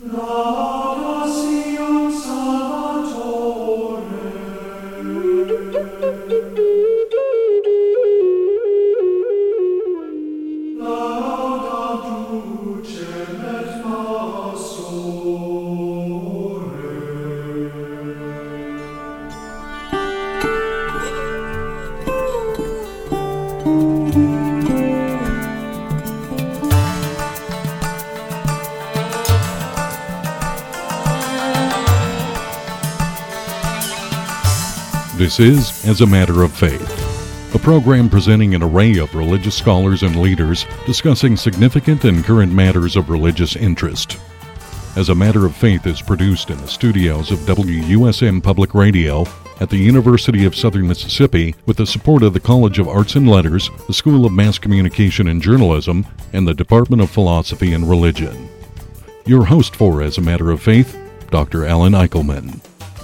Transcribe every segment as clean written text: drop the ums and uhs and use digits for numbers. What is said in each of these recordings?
Lauda sium Salvatore. Lauda ducem et Pastore. This is As a Matter of Faith, a program presenting an array of religious scholars and leaders discussing significant and current matters of religious interest. As a Matter of Faith is produced in the studios of WUSM Public Radio at the University of Southern Mississippi with the support of the College of Arts and Letters, the School of Mass Communication and Journalism, and the Department of Philosophy and Religion. Your host for As a Matter of Faith, Dr. Alan Eichelman.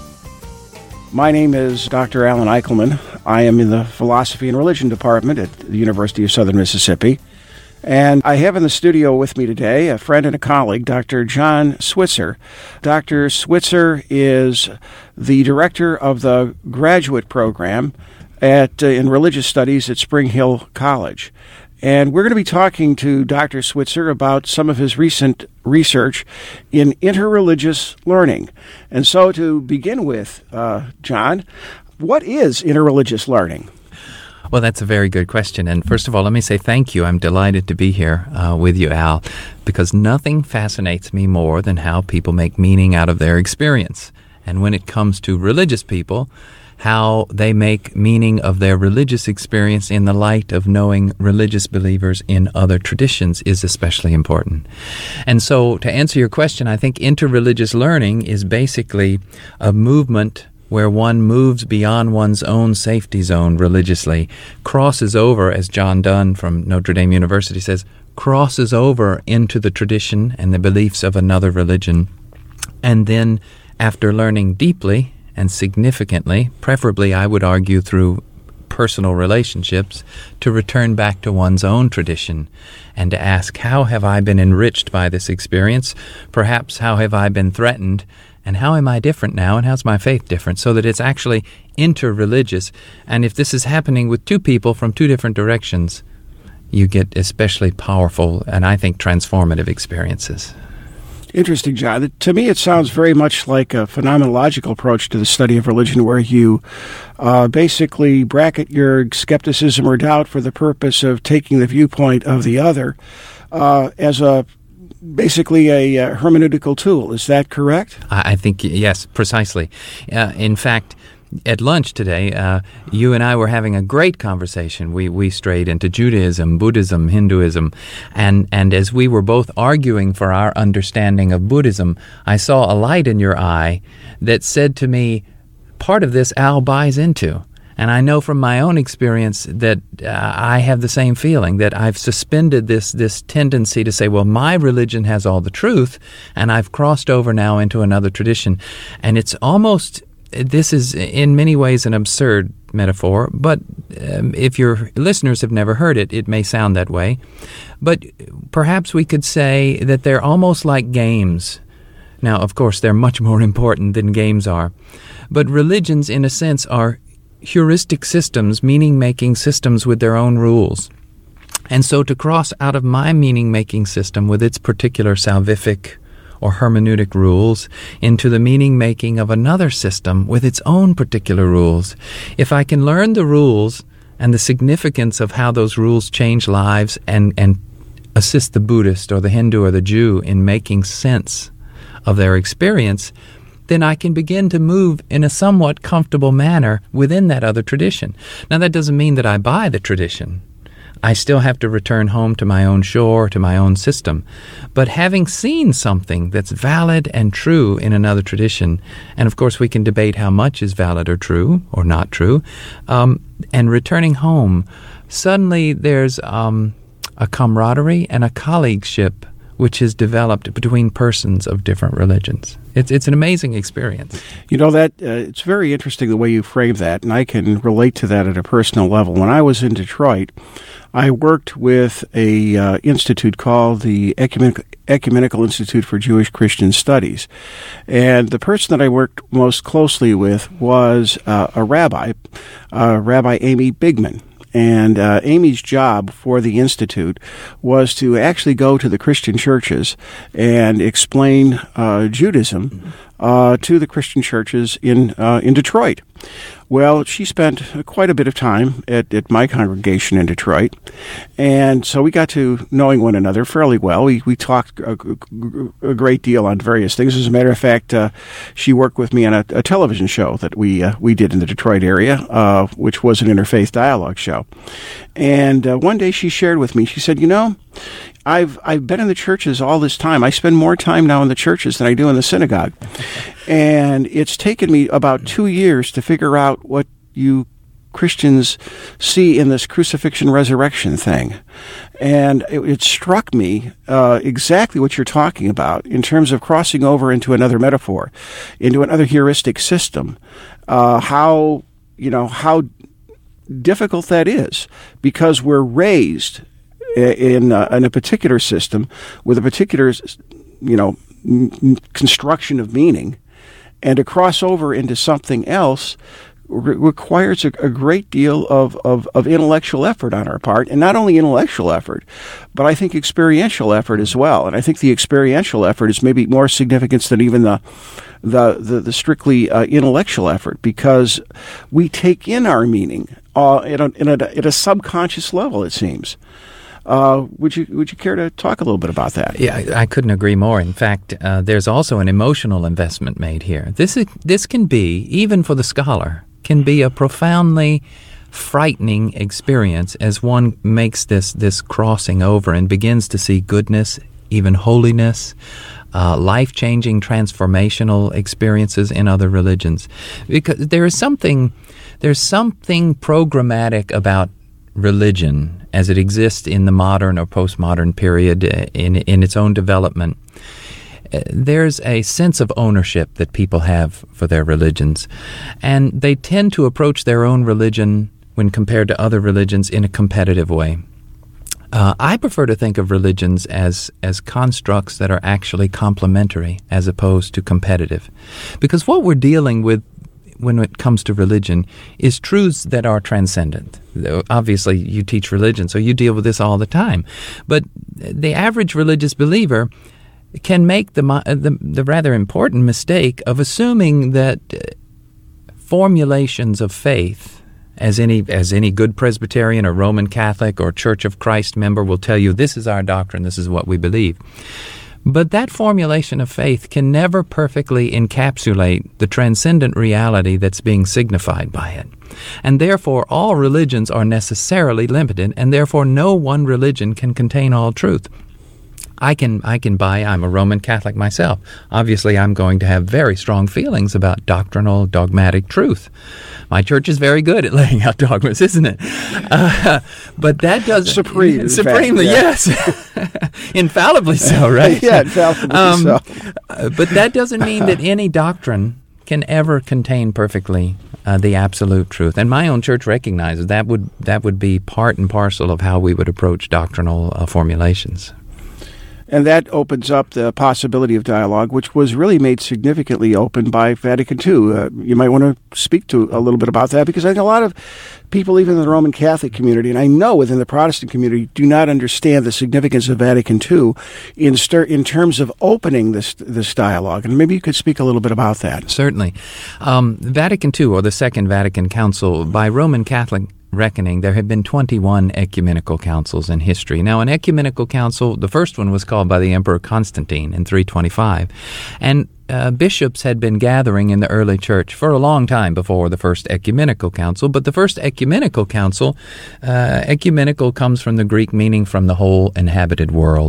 My name is Dr. Alan Eichelman. I am in the Philosophy and Religion Department at the University of Southern Mississippi. And I have in the studio with me today a friend and a colleague, Dr. John Switzer. Dr. Switzer is the director of the graduate program in religious studies at Spring Hill College. And we're going to be talking to Dr. Switzer about some of his recent research in interreligious learning. And so to begin with, John, what is interreligious learning? Well, that's a very good question. And first of all, let me say thank you. I'm delighted to be here with you, Al, because nothing fascinates me more than how people make meaning out of their experience. And when it comes to religious people, how they make meaning of their religious experience in the light of knowing religious believers in other traditions is especially important. And so, to answer your question, I think interreligious learning is basically a movement where one moves beyond one's own safety zone religiously, crosses over, as John Dunn from Notre Dame University says, crosses over into the tradition and the beliefs of another religion, and then, after learning deeply and significantly, preferably I would argue through personal relationships, to return back to one's own tradition and to ask, how have I been enriched by this experience? Perhaps how have I been threatened? And how am I different now? And how's my faith different? So that it's actually interreligious. And if this is happening with two people from two different directions, you get especially powerful and I think transformative experiences. Interesting, John. To me, it sounds very much like a phenomenological approach to the study of religion where you basically bracket your skepticism or doubt for the purpose of taking the viewpoint of the other as basically a hermeneutical tool. Is that correct? I think, yes, precisely. In fact, at lunch today, you and I were having a great conversation. We strayed into Judaism, Buddhism, Hinduism, and as we were both arguing for our understanding of Buddhism, I saw a light in your eye that said to me, part of this Al buys into. And I know from my own experience that I have the same feeling, that I've suspended this tendency to say, well, my religion has all the truth, and I've crossed over now into another tradition. And it's almost... This is in many ways an absurd metaphor, but if your listeners have never heard it, it may sound that way. But perhaps we could say that they're almost like games. Now, of course, they're much more important than games are. But religions, in a sense, are heuristic systems, meaning-making systems with their own rules. And so to cross out of my meaning-making system with its particular salvific or hermeneutic rules into the meaning-making of another system with its own particular rules. If I can learn the rules and the significance of how those rules change lives and assist the Buddhist or the Hindu or the Jew in making sense of their experience, then I can begin to move in a somewhat comfortable manner within that other tradition. Now, that doesn't mean that I buy the tradition. I still have to return home to my own shore, to my own system. But having seen something that's valid and true in another tradition, and of course we can debate how much is valid or true or not true, and returning home, suddenly there's a camaraderie and a colleagueship which is developed between persons of different religions. It's an amazing experience. You know, that it's very interesting the way you frame that, and I can relate to that at a personal level. When I was in Detroit, I worked with a institute called the Ecumenical Institute for Jewish Christian Studies. And the person that I worked most closely with was a rabbi, Rabbi Amy Bigman. And Amy's job for the Institute was to actually go to the Christian churches and explain Judaism to the Christian churches in Detroit. Well, she spent quite a bit of time at my congregation in Detroit, and so we got to knowing one another fairly well. We talked a great deal on various things. As a matter of fact, she worked with me on a television show that we did in the Detroit area, which was an interfaith dialogue show. And one day she shared with me, she said, "You know, I've been in the churches all this time. I spend more time now in the churches than I do in the synagogue. And it's taken me about 2 years to figure out what you Christians see in this crucifixion resurrection thing." And it struck me exactly what you're talking about in terms of crossing over into another metaphor, into another heuristic system. How difficult that is, because we're raised in a particular system with a particular, construction of meaning, and to cross over into something else requires a great deal of intellectual effort on our part, and not only intellectual effort, but I think experiential effort as well. And I think the experiential effort is maybe more significant than even the strictly intellectual effort, because we take in our meaning at a subconscious level, it seems. Would you care to talk a little bit about that? Yeah, I couldn't agree more. In fact, there's also an emotional investment made here. This can be, even for the scholar, can be a profoundly frightening experience as one makes this crossing over and begins to see goodness, even holiness, life-changing, transformational experiences in other religions. Because there's something programmatic about religion as it exists in the modern or postmodern period in its own development. There's a sense of ownership that people have for their religions, and they tend to approach their own religion when compared to other religions in a competitive way. I prefer to think of religions as constructs that are actually complementary as opposed to competitive, because what we're dealing with when it comes to religion is truths that are transcendent. Obviously, you teach religion, so you deal with this all the time. But the average religious believer can make the rather important mistake of assuming that formulations of faith, as any good Presbyterian or Roman Catholic or Church of Christ member will tell you, this is our doctrine, this is what we believe. But that formulation of faith can never perfectly encapsulate the transcendent reality that's being signified by it. And therefore, all religions are necessarily limited, and therefore no one religion can contain all truth. I'm a Roman Catholic myself. Obviously, I'm going to have very strong feelings about doctrinal, dogmatic truth. My church is very good at laying out dogmas, isn't it? But that doesn't... Supremely, yes. Infallibly so, right? Yeah, infallibly so. But that doesn't mean that any doctrine can ever contain perfectly the absolute truth. And my own church recognizes that would be part and parcel of how we would approach doctrinal formulations. And that opens up the possibility of dialogue, which was really made significantly open by Vatican II. You might want to speak to a little bit about that, because I think a lot of people, even in the Roman Catholic community, and I know within the Protestant community, do not understand the significance of Vatican II in terms of opening this dialogue. And maybe you could speak a little bit about that. Certainly. Vatican II, or the Second Vatican Council, by Roman Catholic reckoning, there have been 21 ecumenical councils in history. Now, an ecumenical council, the first one was called by the Emperor Constantine in 325, and bishops had been gathering in the early church for a long time before the first ecumenical council. But the first ecumenical council, ecumenical comes from the Greek meaning from the whole inhabited world.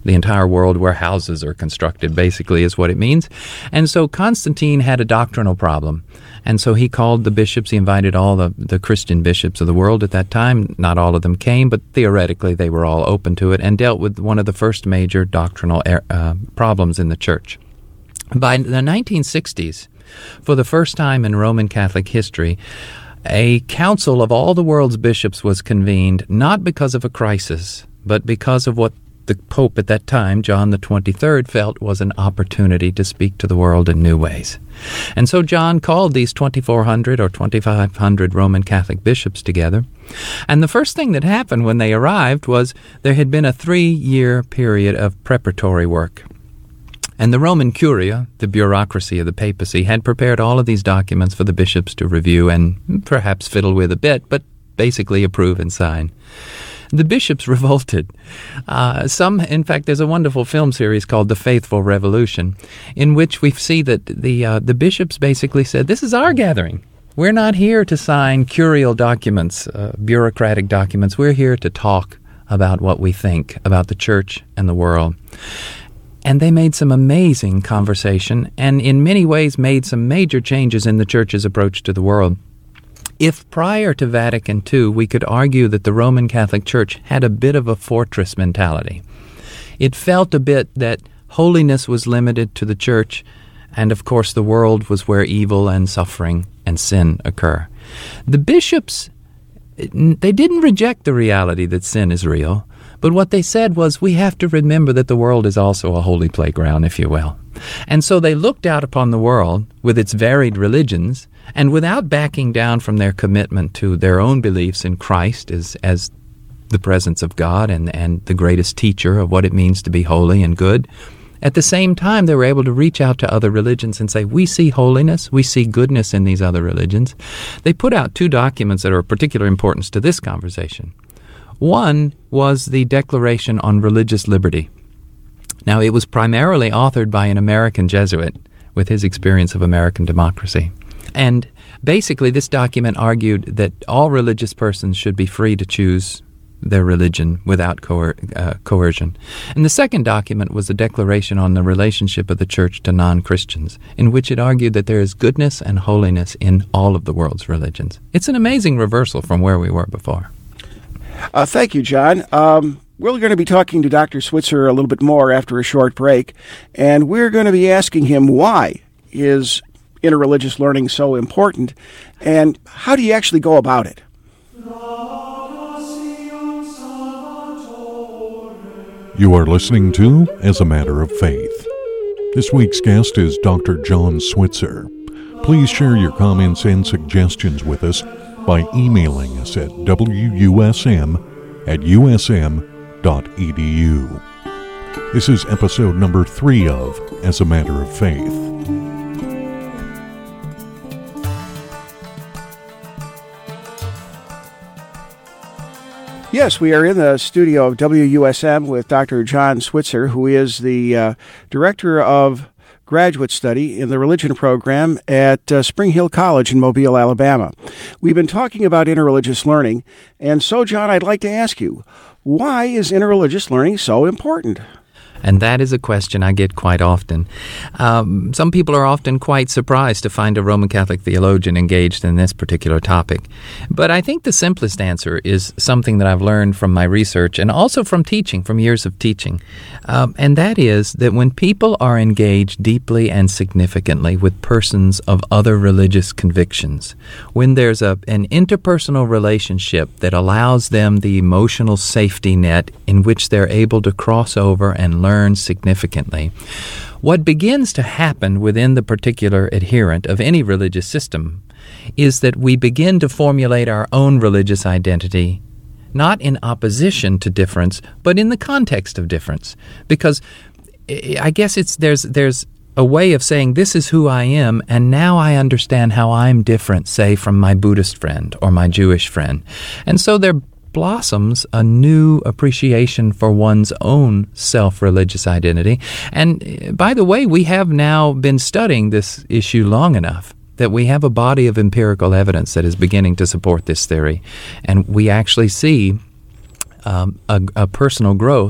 the entire world where houses are constructed, basically, is what it means. And so Constantine had a doctrinal problem. And so he called the bishops. He invited all the Christian bishops of the world at that time. Not all of them came, but theoretically they were all open to it, and dealt with one of the first major doctrinal problems in the church. By the 1960s, for the first time in Roman Catholic history, a council of all the world's bishops was convened, not because of a crisis, but because of what the Pope at that time, John the 23rd, felt was an opportunity to speak to the world in new ways. And so John called these 2,400 or 2,500 Roman Catholic bishops together. And the first thing that happened when they arrived was there had been a 3-year period of preparatory work. And the Roman Curia, the bureaucracy of the papacy, had prepared all of these documents for the bishops to review and perhaps fiddle with a bit, but basically approve and sign. The bishops revolted. In fact, there's a wonderful film series called The Faithful Revolution, in which we see that the bishops basically said, this is our gathering. We're not here to sign curial documents, bureaucratic documents. We're here to talk about what we think about the church and the world. And they made some amazing conversation, and in many ways made some major changes in the church's approach to the world. If prior to Vatican II, we could argue that the Roman Catholic Church had a bit of a fortress mentality, it felt a bit that holiness was limited to the church, and of course the world was where evil and suffering and sin occur. The bishops, they didn't reject the reality that sin is real, but what they said was, we have to remember that the world is also a holy playground, if you will. And so they looked out upon the world with its varied religions, and without backing down from their commitment to their own beliefs in Christ as the presence of God and the greatest teacher of what it means to be holy and good, at the same time they were able to reach out to other religions and say, we see holiness, we see goodness in these other religions. They put out 2 documents that are of particular importance to this conversation. One was the Declaration on Religious Liberty. Now, it was primarily authored by an American Jesuit with his experience of American democracy. And basically, this document argued that all religious persons should be free to choose their religion without coercion. And the second document was the Declaration on the Relationship of the Church to Non-Christians, in which it argued that there is goodness and holiness in all of the world's religions. It's an amazing reversal from where we were before. Thank you, John. We're going to be talking to Dr. Switzer a little bit more after a short break, and we're going to be asking him why is interreligious learning so important, and how do you actually go about it? You are listening to As a Matter of Faith. This week's guest is Dr. John Switzer. Please share your comments and suggestions with us by emailing us at wusm@usm.edu. This is episode number 3 of As a Matter of Faith. Yes, we are in the studio of WUSM with Dr. John Switzer, who is the Director of Graduate Study in the Religion Program at Spring Hill College in Mobile, Alabama. We've been talking about interreligious learning, and so, John, I'd like to ask you, why is interreligious learning so important? And that is a question I get quite often. Some people are often quite surprised to find a Roman Catholic theologian engaged in this particular topic. But I think the simplest answer is something that I've learned from my research and also from teaching, from years of teaching. And that is that when people are engaged deeply and significantly with persons of other religious convictions, when there's an interpersonal relationship that allows them the emotional safety net in which they're able to cross over and learn significantly, what begins to happen within the particular adherent of any religious system is that we begin to formulate our own religious identity, not in opposition to difference, but in the context of difference. Because I guess there's a way of saying, this is who I am, and now I understand how I'm different, say, from my Buddhist friend or my Jewish friend. And so there blossoms a new appreciation for one's own self-religious identity. And by the way, we have now been studying this issue long enough that we have a body of empirical evidence that is beginning to support this theory. And we actually see a personal growth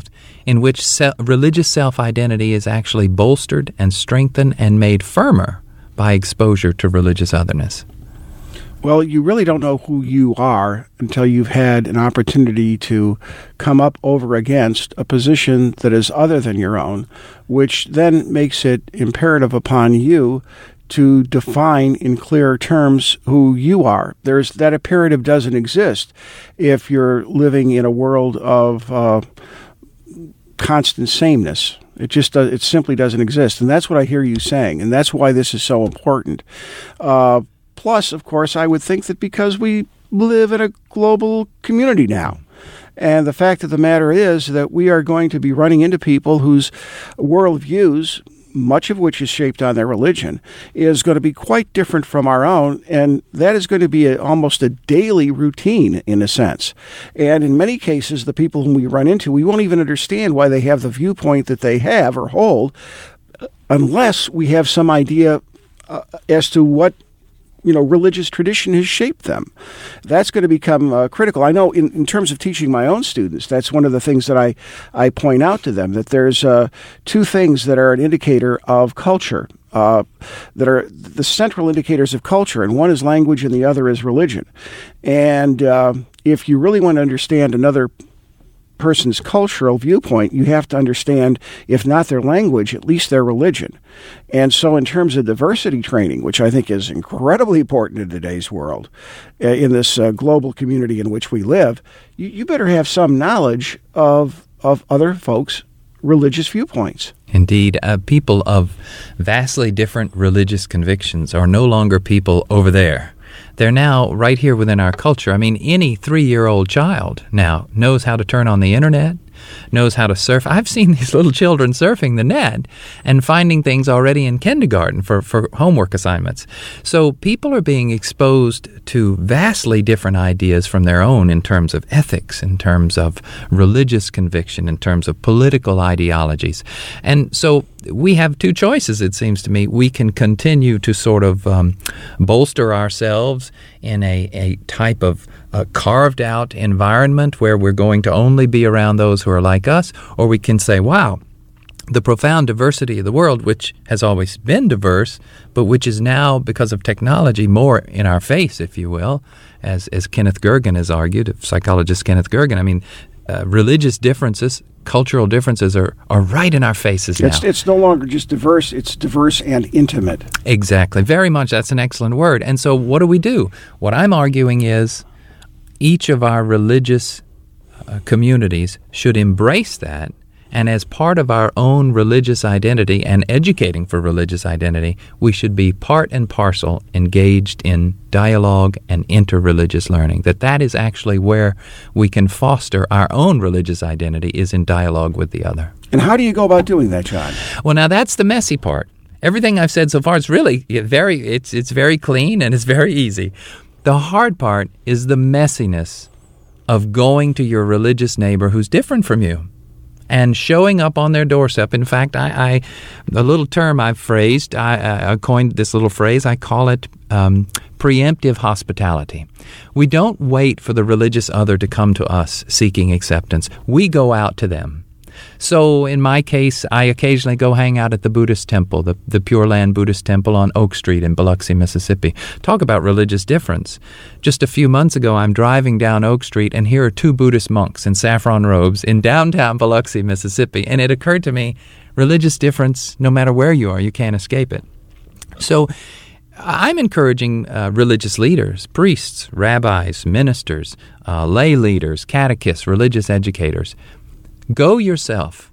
in which religious self-identity is actually bolstered and strengthened and made firmer by exposure to religious otherness. Well, you really don't know who you are until you've had an opportunity to come up over against a position that is other than your own, which then makes it imperative upon you to define in clear terms who you are. That imperative doesn't exist if you're living in a world of constant sameness. It simply doesn't exist, and that's what I hear you saying, and that's why this is so important. Plus, of course, I would think that because we live in a global community now, and the fact of the matter is that we are going to be running into people whose worldviews, much of which is shaped on their religion, is going to be quite different from our own, and that is going to be almost a daily routine in a sense. And in many cases, the people whom we run into, we won't even understand why they have the viewpoint that they have or hold unless we have some idea as to what religious tradition has shaped them. That's going to become critical. I know in terms of teaching my own students, that's one of the things that I point out to them, that there's two things that are an indicator of culture, that are the central indicators of culture, and one is language and the other is religion. And if you really want to understand another person's cultural viewpoint, you have to understand, if not their language, at least their religion. And so in terms of diversity training, which I think is incredibly important in today's world, in this global community in which we live, you better have some knowledge of other folks' religious viewpoints. Indeed, people of vastly different religious convictions are no longer people over there. They're now right here within our culture. I mean, any 3-year-old child now knows how to turn on the internet, knows how to surf. I've seen these little children surfing the net and finding things already in kindergarten for homework assignments. So people are being exposed to vastly different ideas from their own in terms of ethics, in terms of religious conviction, in terms of political ideologies. And so we have two choices, it seems to me. We can continue to sort of bolster ourselves in a type of carved-out environment where we're going to only be around those who are like us, or we can say, wow, the profound diversity of the world, which has always been diverse, but which is now, because of technology, more in our face, if you will, as Kenneth Gergen has argued, psychologist Kenneth Gergen. I mean, religious differences, cultural differences are right in our faces now. It's no longer just diverse, it's diverse and intimate. Exactly. Very much. That's an excellent word. And so what do? What I'm arguing is each of our religious communities should embrace that, and as part of our own religious identity and educating for religious identity, we should be part and parcel engaged in dialogue and interreligious learning. That is actually where we can foster our own religious identity, is in dialogue with the other. And how do you go about doing that, John? Well, now that's the messy part. Everything I've said so far is really it's very clean and it's very easy. The hard part is the messiness of going to your religious neighbor who's different from you and showing up on their doorstep. In fact, a little term I've phrased, I coined this little phrase, I call it preemptive hospitality. We don't wait for the religious other to come to us seeking acceptance. We go out to them. So in my case, I occasionally go hang out at the Buddhist temple, the Pure Land Buddhist temple on Oak Street in Biloxi, Mississippi. Talk about religious difference. Just a few months ago, I'm driving down Oak Street, and here are two Buddhist monks in saffron robes in downtown Biloxi, Mississippi. And it occurred to me, religious difference, no matter where you are, you can't escape it. So I'm encouraging religious leaders, priests, rabbis, ministers, lay leaders, catechists, religious educators, go yourself.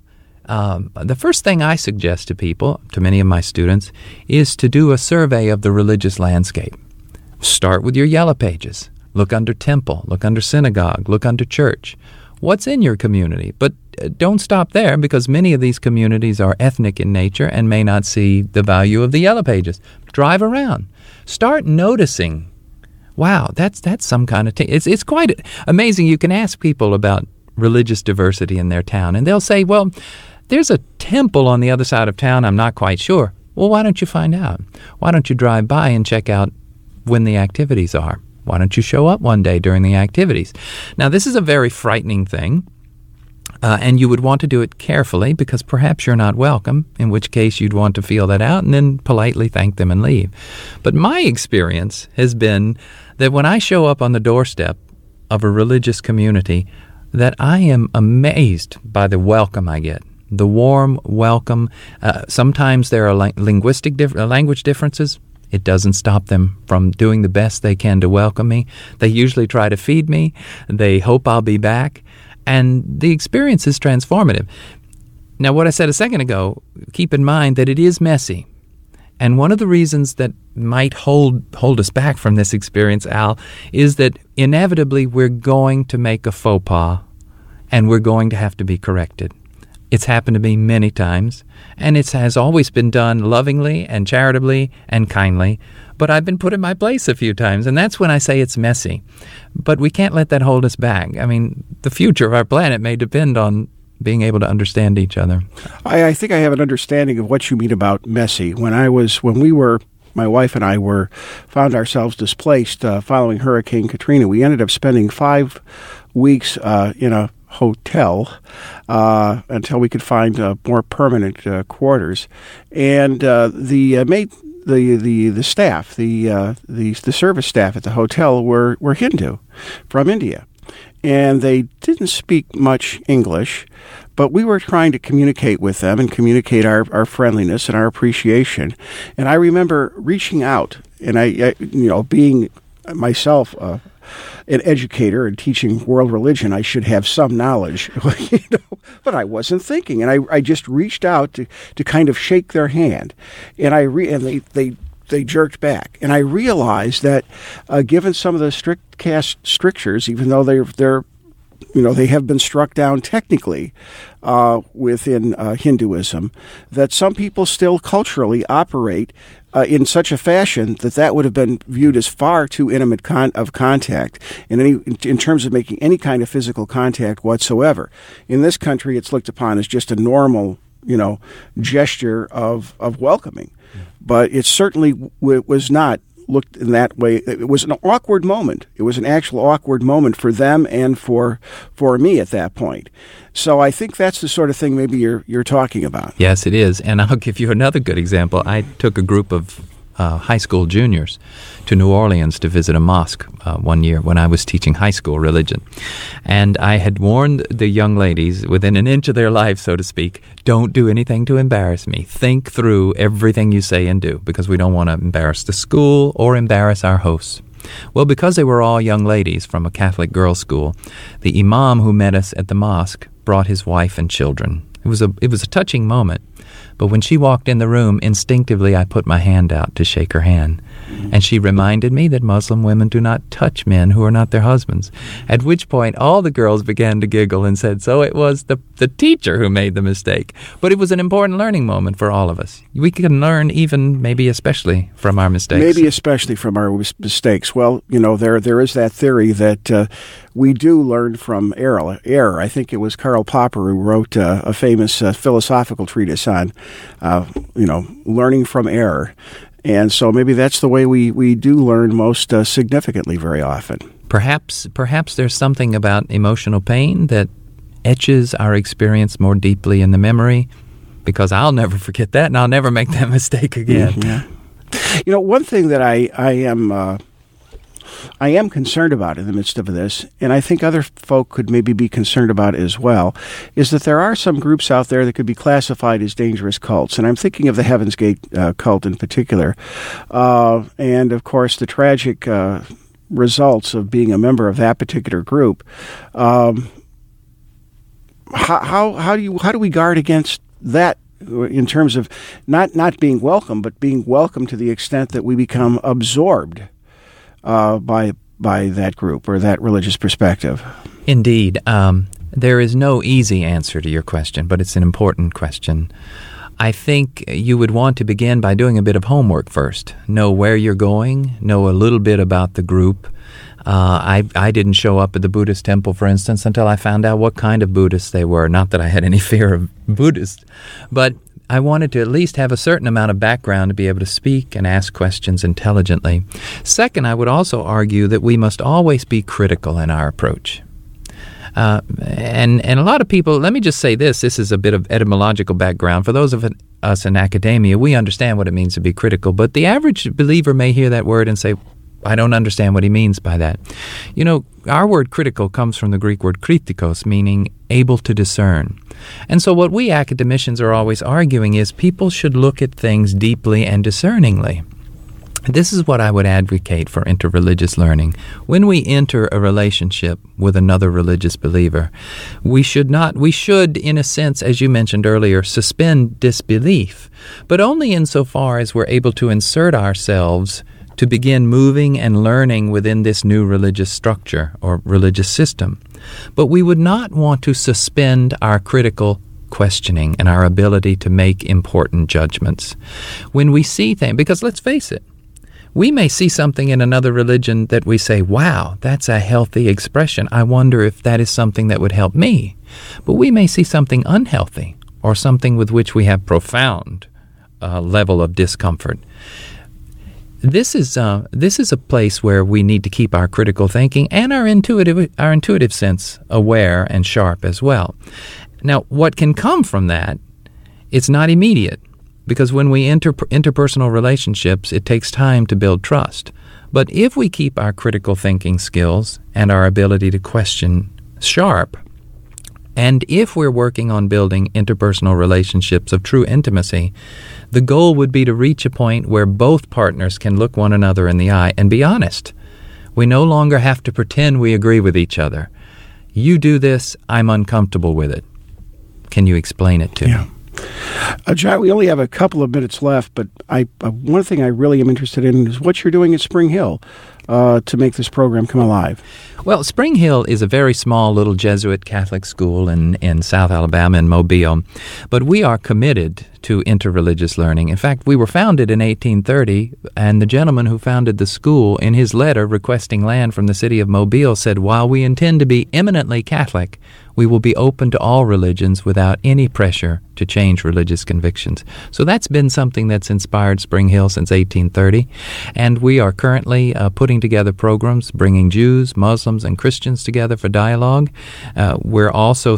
The first thing I suggest to people, to many of my students, is to do a survey of the religious landscape. Start with your yellow pages. Look under temple, look under synagogue, look under church. What's in your community? But don't stop there, because many of these communities are ethnic in nature and may not see the value of the yellow pages. Drive around. Start noticing, wow, that's some kind of it's quite amazing. You can ask people about religious diversity in their town, and they'll say, well, there's a temple on the other side of town, I'm not quite sure. Well, why don't you find out? Why don't you drive by and check out when the activities are? Why don't you show up one day during the activities? Now, this is a very frightening thing, And you would want to do it carefully because perhaps you're not welcome, in which case you'd want to feel that out and then politely thank them and leave. But my experience has been that when I show up on the doorstep of a religious community, that I am amazed by the welcome I get, the warm welcome. Sometimes there are language differences. It doesn't stop them from doing the best they can to welcome me. They usually try to feed me. They hope I'll be back. And the experience is transformative. Now, what I said a second ago, keep in mind that it is messy. And one of the reasons that might hold us back from this experience, Al, is that inevitably we're going to make a faux pas and we're going to have to be corrected. It's happened to me many times, and it has always been done lovingly and charitably and kindly, but I've been put in my place a few times, and that's when I say it's messy. But we can't let that hold us back. I mean, the future of our planet may depend on being able to understand each other. I think I have an understanding of what you mean about messy. My wife and I found ourselves displaced following Hurricane Katrina. We ended up spending 5 weeks in a hotel until we could find more permanent quarters, and the staff, the service staff at the hotel were Hindu from India, and they didn't speak much English, but we were trying to communicate with them and communicate our friendliness and our appreciation. And I remember reaching out, and I being myself an educator and teaching world religion, I should have some knowledge, but I wasn't thinking, and I just reached out to kind of shake their hand, and they jerked back, and I realized that given some of the strict caste strictures, even though they have been struck down technically within Hinduism, that some people still culturally operate in such a fashion that would have been viewed as far too intimate of contact in terms of making any kind of physical contact whatsoever. In this country, it's looked upon as just a normal, gesture of welcoming. But it certainly was not looked in that way. It was an awkward moment. It was an actual awkward moment for them and for me at that point. So I think that's the sort of thing maybe you're talking about. Yes, it is. And I'll give you another good example. I took a group of high school juniors to New Orleans to visit a mosque one year when I was teaching high school religion. And I had warned the young ladies within an inch of their life, so to speak, don't do anything to embarrass me. Think through everything you say and do, because we don't want to embarrass the school or embarrass our hosts. Well, because they were all young ladies from a Catholic girls' school, the imam who met us at the mosque brought his wife and children. It was a touching moment. But when she walked in the room, instinctively I put my hand out to shake her hand. And she reminded me that Muslim women do not touch men who are not their husbands. At which point all the girls began to giggle and said, so it was the teacher who made the mistake. But it was an important learning moment for all of us. We can learn even, maybe especially, from our mistakes. Maybe especially from our mistakes. Well, there is that theory that we do learn from error. I think it was Karl Popper who wrote a famous philosophical treatise on learning from error. And so maybe that's the way we do learn most significantly very often. Perhaps there's something about emotional pain that etches our experience more deeply in the memory, because I'll never forget that and I'll never make that mistake again. Yeah. One thing that I am concerned about in the midst of this, and I think other folk could maybe be concerned about it as well, is that there are some groups out there that could be classified as dangerous cults. And I'm thinking of the Heaven's Gate cult in particular. And, of course, the tragic results of being a member of that particular group. How do we guard against that in terms of not being welcome, but being welcome to the extent that we become absorbed by that group or that religious perspective? Indeed. There is no easy answer to your question, but it's an important question. I think you would want to begin by doing a bit of homework first. Know where you're going, know a little bit about the group. I didn't show up at the Buddhist temple, for instance, until I found out what kind of Buddhists they were. Not that I had any fear of Buddhists, but I wanted to at least have a certain amount of background to be able to speak and ask questions intelligently. Second, I would also argue that we must always be critical in our approach. And a lot of people, let me just say this is a bit of etymological background. For those of us in academia, we understand what it means to be critical, but the average believer may hear that word and say, I don't understand what he means by that. You know, our word critical comes from the Greek word kritikos, meaning able to discern. And so what we academicians are always arguing is people should look at things deeply and discerningly. This is what I would advocate for interreligious learning. When we enter a relationship with another religious believer, we should, in a sense, as you mentioned earlier, suspend disbelief, but only insofar as we're able to insert ourselves to begin moving and learning within this new religious structure or religious system. But we would not want to suspend our critical questioning and our ability to make important judgments. When we see things, because let's face it, we may see something in another religion that we say, wow, that's a healthy expression. I wonder if that is something that would help me. But we may see something unhealthy or something with which we have profound level of discomfort. This is a place where we need to keep our critical thinking and our intuitive sense aware and sharp as well. Now, what can come from that, it's not immediate, because when we enter interpersonal relationships, it takes time to build trust. But if we keep our critical thinking skills and our ability to question sharp, and if we're working on building interpersonal relationships of true intimacy, the goal would be to reach a point where both partners can look one another in the eye and be honest. We no longer have to pretend we agree with each other. You do this, I'm uncomfortable with it. Can you explain it to me? John, we only have a couple of minutes left, but one thing I really am interested in is what you're doing at Spring Hill to make this program come alive. Well, Spring Hill is a very small little Jesuit Catholic school in South Alabama, in Mobile, but we are committed to interreligious learning. In fact, we were founded in 1830, and the gentleman who founded the school, in his letter requesting land from the city of Mobile, said, while we intend to be eminently Catholic, we will be open to all religions without any pressure to change religious convictions. So that's been something that's inspired Spring Hill since 1830, and we are currently putting together programs bringing Jews, Muslims, and Christians together for dialogue. We're also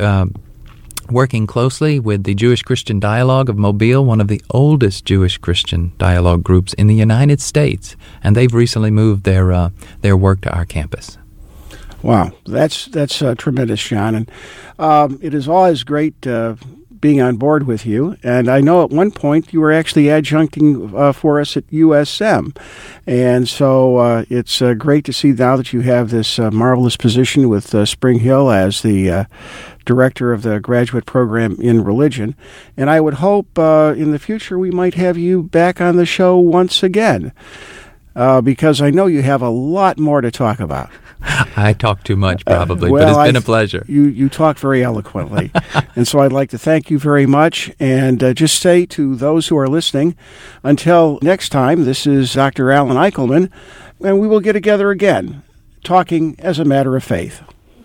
working closely with the Jewish Christian Dialogue of Mobile, one of the oldest Jewish Christian dialogue groups in the United States, and they've recently moved their work to our campus. Wow, that's tremendous, John, and it is always great being on board with you. And I know at one point you were actually adjuncting for us at USM, and so it's great to see now that you have this marvelous position with Spring Hill as the director of the graduate program in religion. And I would hope in the future we might have you back on the show once again, because I know you have a lot more to talk about. I talk too much, probably, but it's been a pleasure. You talk very eloquently. And so I'd like to thank you very much, and just say to those who are listening, until next time, this is Dr. Alan Eichelman, and we will get together again, talking as a matter of faith.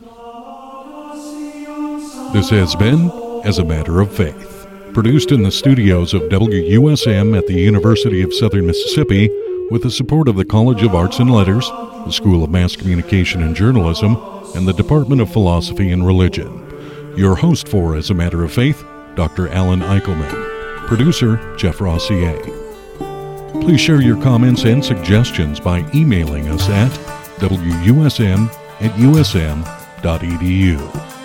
This has been As a Matter of Faith, produced in the studios of WUSM at the University of Southern Mississippi with the support of the College of Arts and Letters, the School of Mass Communication and Journalism, and the Department of Philosophy and Religion. Your host for As a Matter of Faith, Dr. Alan Eichelman. Producer, Jeff Rossier. Please share your comments and suggestions by emailing us at wusm@usm.edu.